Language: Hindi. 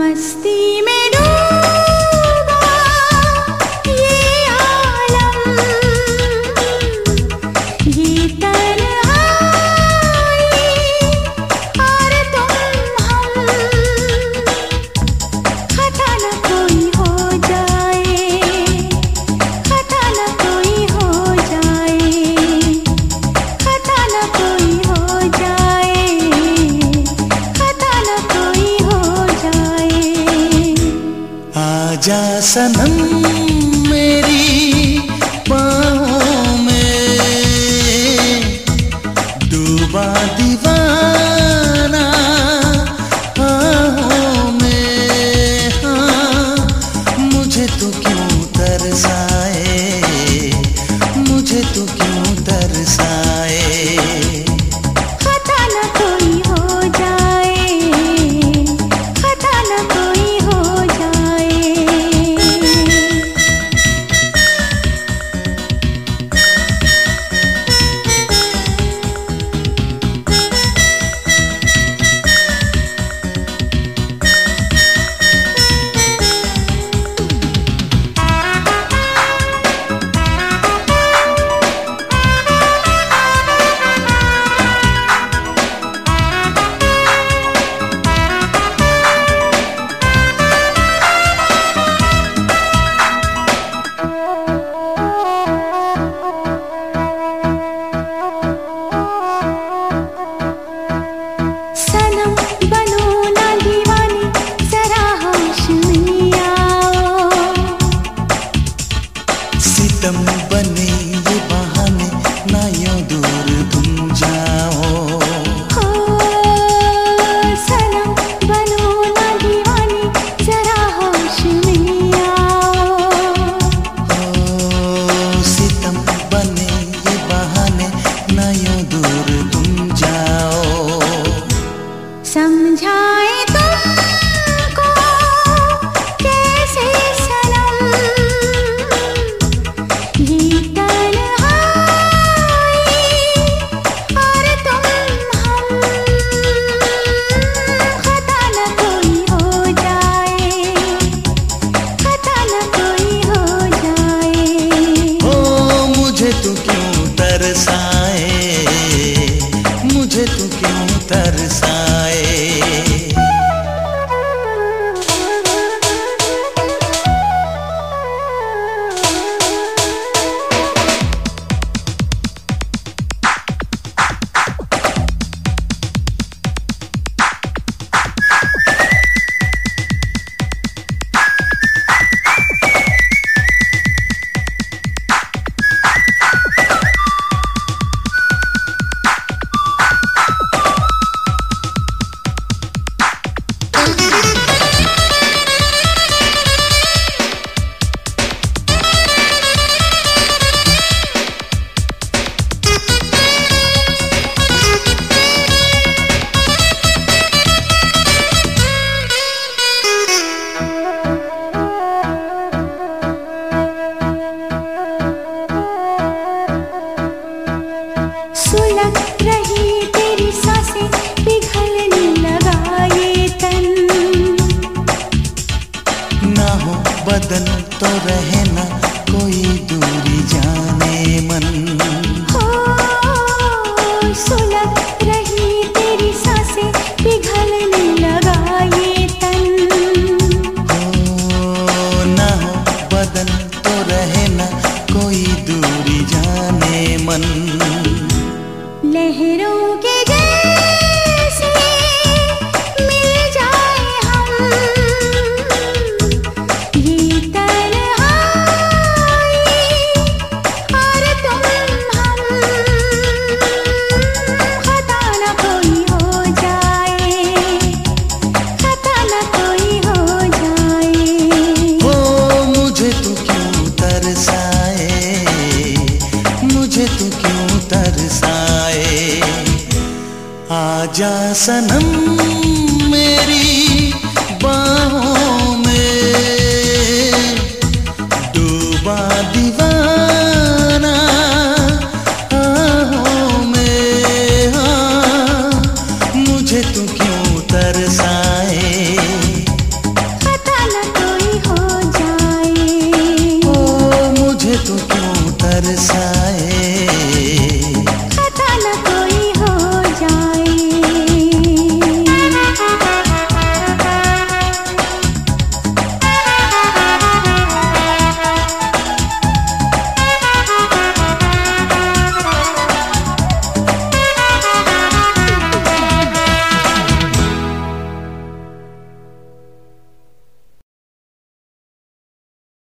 मस्ती में डूबा ये आलम, ये तन्हाई और तुम हम, खता न कोई हो जाए, खता न कोई हो जाए, खता न कोई हो जाए, खता न कोई हो जाए। आजा सनम मेरी बाहों में, डूबा दीवाना बाहों में। हाँ, मुझे तो क्यों तरसाए, मुझे तो क्यों तरसाए। खता न कोई हो जाए, खता न कोई हो जाए। सनम बनो ना दीवानी, जरा होश में आओ। सितम बने ये बहाने, ना यूं दूर तुम जाओ। हो सनम बनो ना दीवानी, जरा होश में आओ। ओ सितम बने ये बहाने, ना यूं दूर तुम जाओ। समझाए तुमको कैसे सनम, ये तन्हाई और तुम हम, खता न कोई हो जाए, खता न कोई हो जाए। ओ मुझे तू क्यों तरसाए, मुझे तू क्यों तरसाए। सुलग रही तेरी सांसें, पिघलने लगा ये तन। ना हो बदन तो रहे ना कोई दूरी जाने मन। हो सुलग रही तेरी सांसें, पिघलने लगा ये तन। ओ ना हो बदन तो रहे ना कोई दूरी जाने मन। लहरों के जैसे मिल जाए हम, ये तन्हाई और तुम हम, खता न कोई हो जाए, खता न कोई हो जाए। ओ मुझे तू क्यों तरसाए, मुझे तू क्यों तरसाए। आजा सनम